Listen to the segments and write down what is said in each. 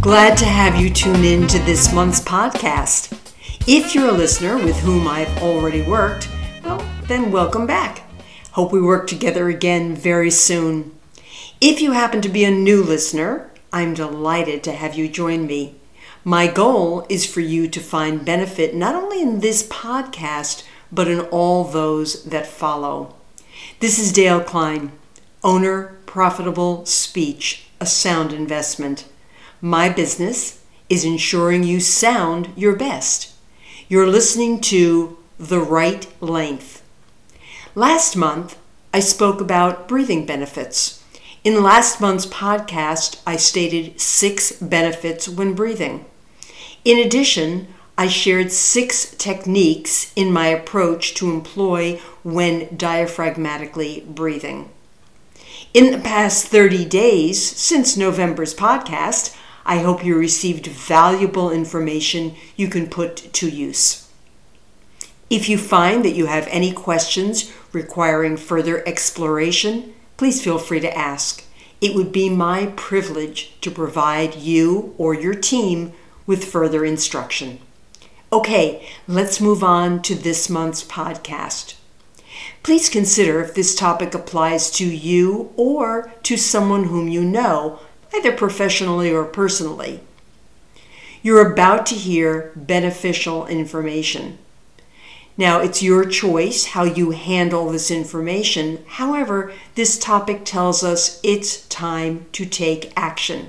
Glad to have you tune in to this month's podcast. If you're a listener with whom I've already worked, well, then welcome back. Hope we work together again very soon. If you happen to be a new listener, I'm delighted to have you join me. My goal is for you to find benefit not only in this podcast, but in all those that follow. This is Dale Klein, owner, Profitable Speech, a sound investment. My business is ensuring you sound your best. You're listening to The Right Length. Last month, I spoke about breathing benefits. In last month's podcast, I stated 6 benefits when breathing. In addition, I shared 6 techniques in my approach to employ when diaphragmatically breathing. In the past 30 days since November's podcast, I hope you received valuable information you can put to use. If you find that you have any questions requiring further exploration, please feel free to ask. It would be my privilege to provide you or your team with further instruction. Okay, let's move on to this month's podcast. Please consider if this topic applies to you or to someone whom you know, either professionally or personally. You're about to hear beneficial information. Now, it's your choice how you handle this information. However, this topic tells us it's time to take action.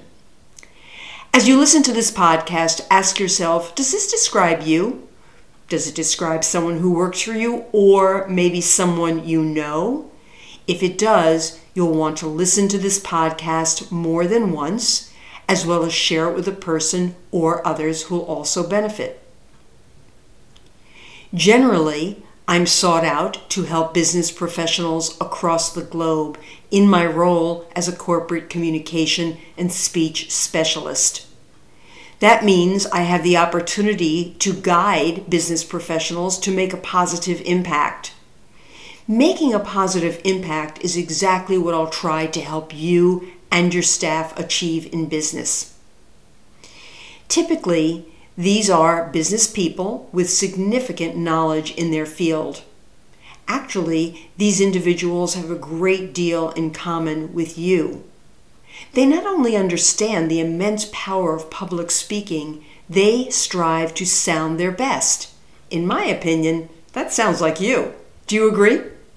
As you listen to this podcast, ask yourself, does this describe you? Does it describe someone who works for you or maybe someone you know? If it does, you'll want to listen to this podcast more than once, as well as share it with a person or others who will also benefit. Generally, I'm sought out to help business professionals across the globe in my role as a corporate communication and speech specialist. That means I have the opportunity to guide business professionals to make a positive impact. Making a positive impact is exactly what I'll try to help you and your staff achieve in business. Typically, these are business people with significant knowledge in their field. Actually, these individuals have a great deal in common with you. They not only understand the immense power of public speaking, they strive to sound their best. In my opinion, that sounds like you. Do you agree?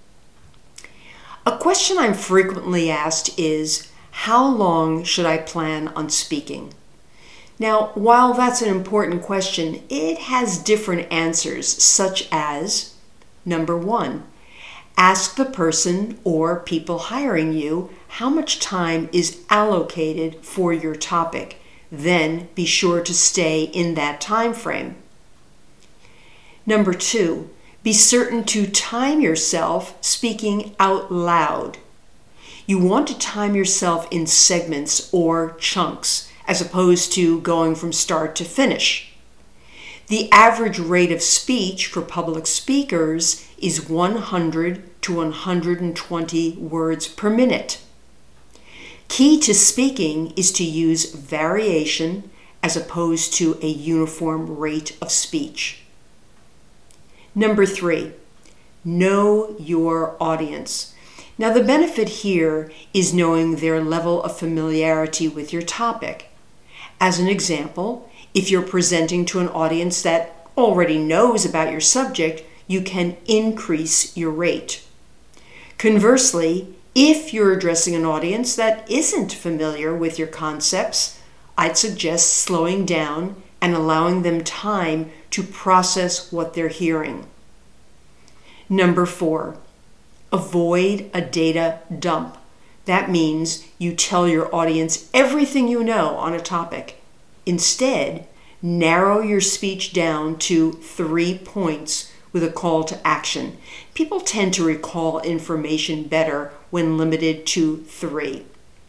A question I'm frequently asked is, how long should I plan on speaking? Now, while that's an important question, it has different answers, such as, number 1, ask the person or people hiring you how much time is allocated for your topic. Then be sure to stay in that time frame. Number 2, be certain to time yourself speaking out loud. You want to time yourself in segments or chunks, as opposed to going from start to finish. The average rate of speech for public speakers is 100 to 120 words per minute. Key to speaking is to use variation as opposed to a uniform rate of speech. Number 3, know your audience. Now, the benefit here is knowing their level of familiarity with your topic. As an example, if you're presenting to an audience that already knows about your subject, you can increase your rate. Conversely, if you're addressing an audience that isn't familiar with your concepts, I'd suggest slowing down and allowing them time to process what they're hearing. Number 4, avoid a data dump. That means you tell your audience everything you know on a topic. Instead, narrow your speech down to 3 points with a call to action. People tend to recall information better when limited to 3.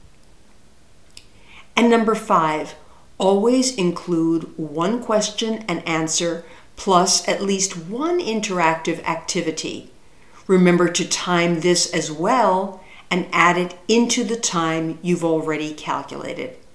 And number 5, always include one question and answer plus at least one interactive activity. Remember to time this as well and add it into the time you've already calculated.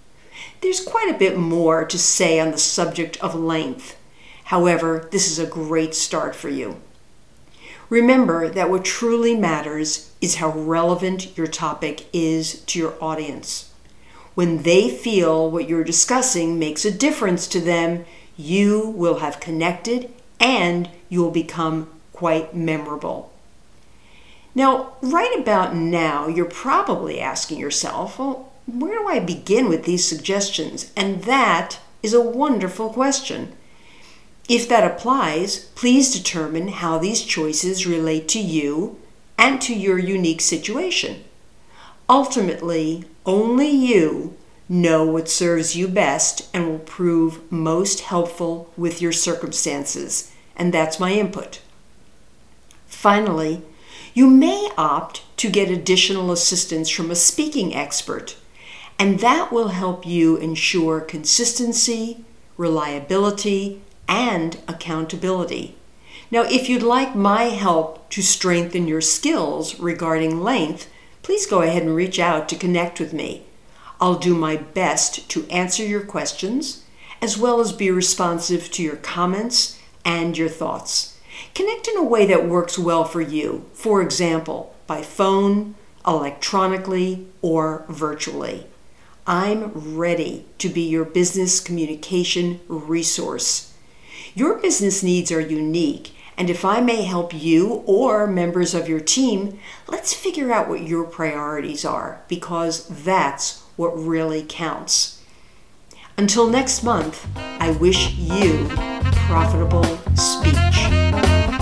There's quite a bit more to say on the subject of length. However, this is a great start for you. Remember that what truly matters is how relevant your topic is to your audience. When they feel what you're discussing makes a difference to them, you will have connected and you will become quite memorable. Now, right about now, you're probably asking yourself, well, where do I begin with these suggestions? And that is a wonderful question. If that applies, please determine how these choices relate to you and to your unique situation. Ultimately, only you know what serves you best and will prove most helpful with your circumstances, and that's my input. Finally, you may opt to get additional assistance from a speaking expert, and that will help you ensure consistency, reliability, and accountability. Now, if you'd like my help to strengthen your skills regarding length, please go ahead and reach out to connect with me. I'll do my best to answer your questions, as well as be responsive to your comments and your thoughts. Connect in a way that works well for you, for example, by phone, electronically, or virtually. I'm ready to be your business communication resource. Your business needs are unique, and if I may help you or members of your team, let's figure out what your priorities are, because that's what really counts. Until next month, I wish you profitable speech.